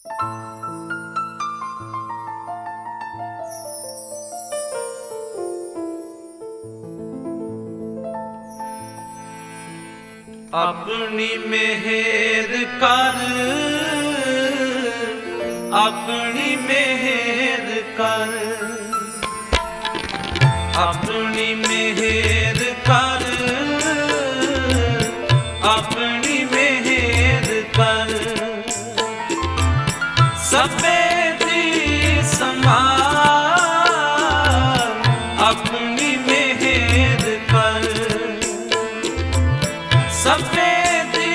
ਆਪਣੀ ਮਿਹਰ ਕਰ, ਆਪਣੀ ਮਿਹਰ ਕਰ, ਆਪਣੀ ਮਿਹਰ ਕਰ, ਆਪਣੀ ਮਿਹਰ ਕਰ। ਸਭੇ ਦੀ ਸੰਭਾਲ ਆਪਣੀ ਮਿਹਰ ਕਰ, ਸਭੇ ਦੀ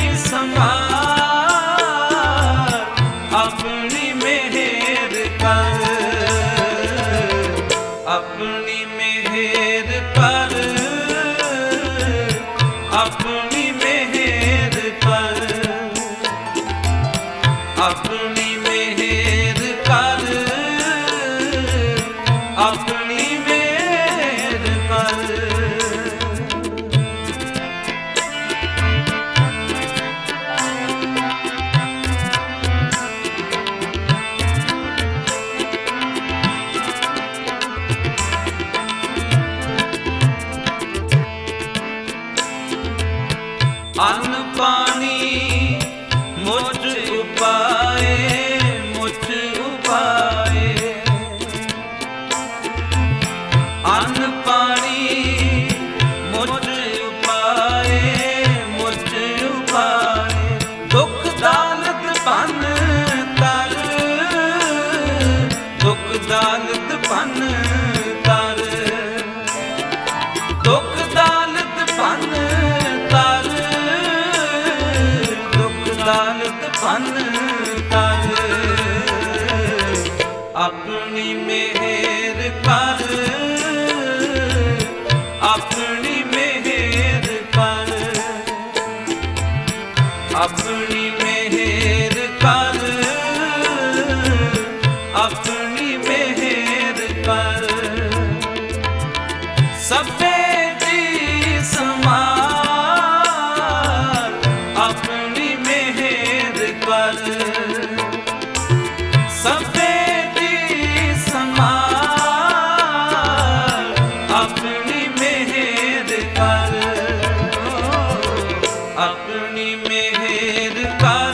ਸੰਭਾਲ ਆਪਣੀ ਮਿਹਰ ਕਰ, ਆਪਣੀ ਮਿਹਰ ਕਰ, ਆਪਣੀ ਮਿਹਰ ਕਰ, ਆਪਣੀ ਮਿਹਰ ਕਰ, ਆਪਣੀ ਮਿਹਰ ਕਰ। ਅੰਨ ਪਾਣੀ ਮੁਝ ਉਪਾਏ, ਮੁਝ ਉਪਾਏ। ਅੰਨ ਪਾਣੀ ਮੁਝ ਉਪਾਏ, ਮੁਝ ਉਪਾਏ। ਦੁੱਖ ਦਾਲਤ ਭੰਨ ਕਰ, ਦੁੱਖ ਦਾਲਤ ਭੰਨ ਕਰ, ਦੁੱਖ ਦਾਲਤ ਭੰਨ ਕਰ, ਦਾਲਤ ਭੰਨ ਕਰ। ਆਪਣੀ ਮਿਹਰ ਕਰ, ਆਪਣੀ ਮਿਹਰ ਕਰ, ਆਪਣੀ ਮਿਹਰ ਕਰ, ਆਪਣੀ ਮਿਹਰ ਕਰ। ਸਭੇ ਦੀ ਸੰਭਾਲ ਆਪਣੀ ਮਿਹਰ ਕਰ, ਸਭੇ ਦੀ ਸੰਭਾਲ ਆਪਣੀ ਮਿਹਰ ਕਰ, ਆਪਣੀ ਮਿਹਰ ਕਰ,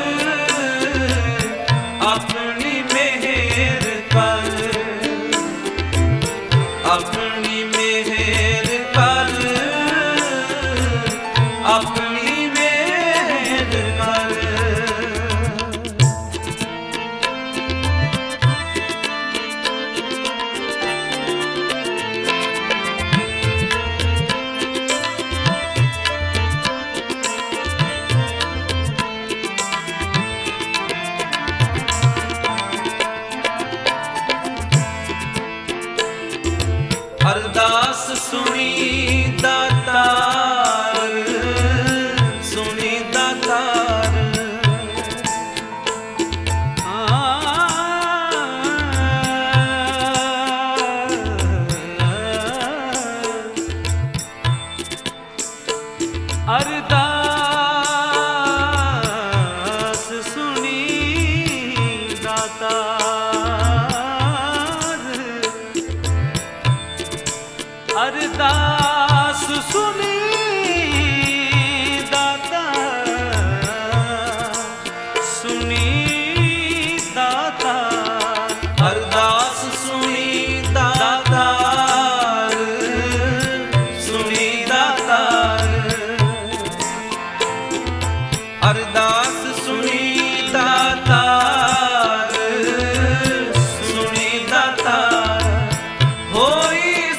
ਆਪਣੀ ਮਿਹਰ ਕਰ, ਆਪਣੀ ਮਿਹਰ ਕਰ, ਆਪਣੀ ਮਿਹਰ ਕਰ। ਅਰਦਾਸ ਸੁਣੀ ਦਾਤਾਰ, ਸੁਣੀ ਦਾਤਾਰ। ਅਰਦਾਸ ਸੁਣੀ ਦਾਤਾਰ, ਅਰਦਾਸ ਸੁਣੀ ਦਾਤਾ, ਸੁਣੀ ਦਾਤਾ। ਅਰਦਾਸ ਸੁਣੀ ਦਾਤਾ, ਸੁਣੀ ਦਾਤਾ। ਅਰਦਾਸ ਸੁਣੀ ਦਾਤਾ, ਸੁਣੀ ਦਾਤਾ। ਹੋਈ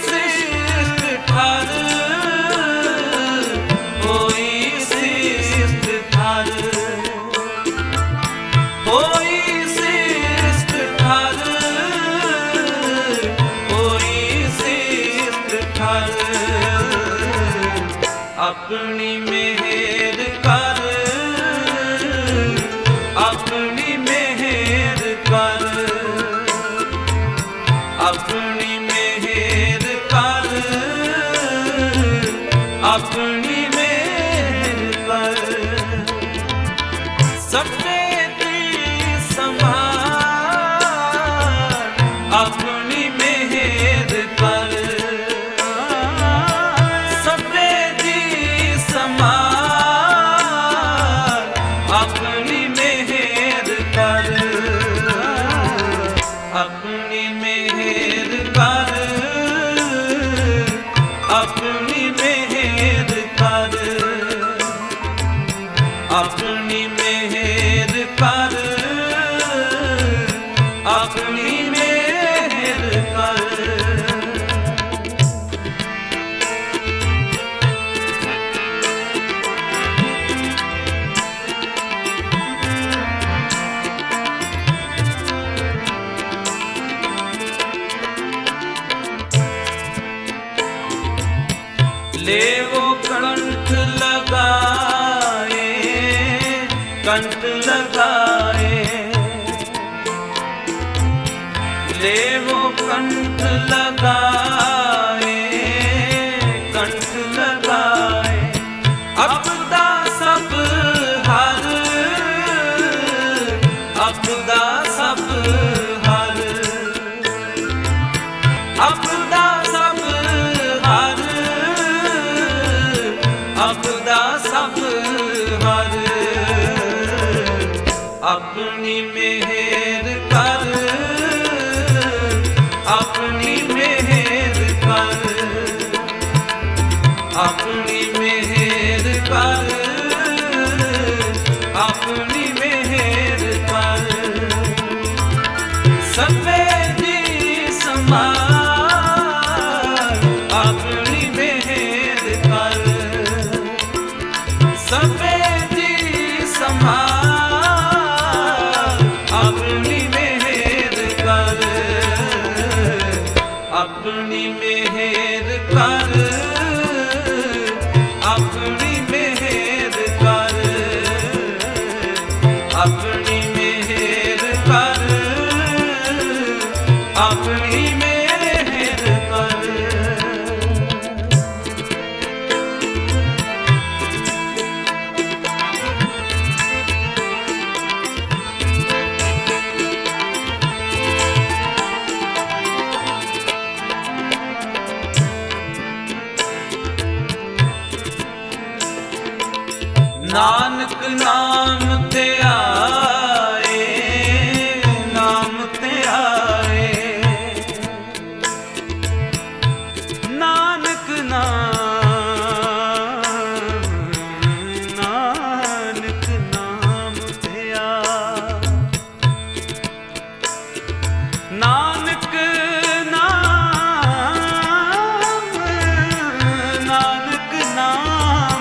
ਆਪਣੀ ਮਿਹਰ ਕਰ, ਆਪਣੀ ਮਿਹਰ ਕਰ, ਆਪਣੀ ਮਿਹਰ ਕਰ, ਆਪਣੀ ਮਿਹਰ ਕਰ। ਸਭੇ ਦੀ लेवो कंठ लगाए, कंठ लगाए, लेवो कंठ लगाए, कंठ लगाए। अपदा सब हर, अपदा सब हर, अपदा सब हर, अपदा सब हर। अपनी मेहर कर, अपनी मेहर कर, अपनी मेहर कर, अपनी मेहर कर। सबे दी संभाल, अपनी मेहर कर, सबे दी संभाल, अपनी मेहर कर, अपनी मेहर कर, अपनी मेहर कर, अपनी मेहर कर, अपनी मेहर कर। नानक नाम ते आए, नाम ते आए, नानक नाम, नानक नाम ते आए, नानक नाम, नानक नाम,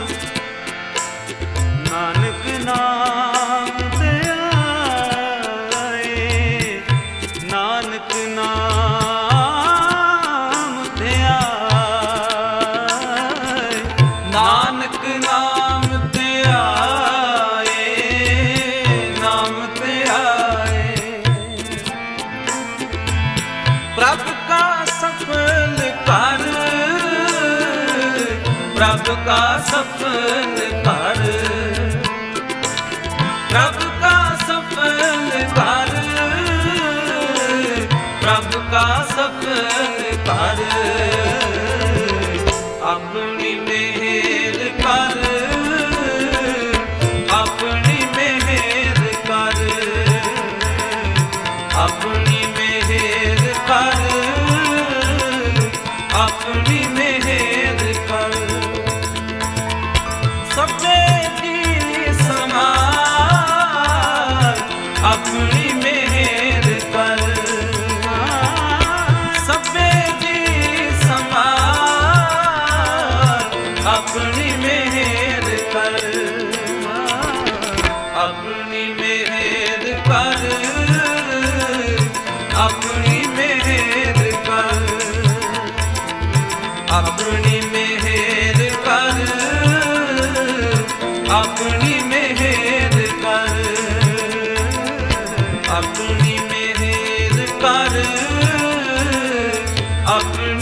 नानक नाम ते आए, नानक नाम ते आए, नानक नाम ते आए, नाम ते आए। प्रभ का सफल कर, प्रभ का सफल कर, प्रभ का सफल कर, प्रभ का सफल कर। अपनी मेहर कर, अपनी मेहर कर, अपनी मेहर कर, अपनी मेहर कर। सबे दी संभाल, अपनी मेहर कर, सबे दी संभाल, अपनी मेहर कर, अपनी मेहर कर, अपनी मेहर कर, अपनी मेहर कर, अपनी मेहर कर, अपनी मेहर कर, अपनी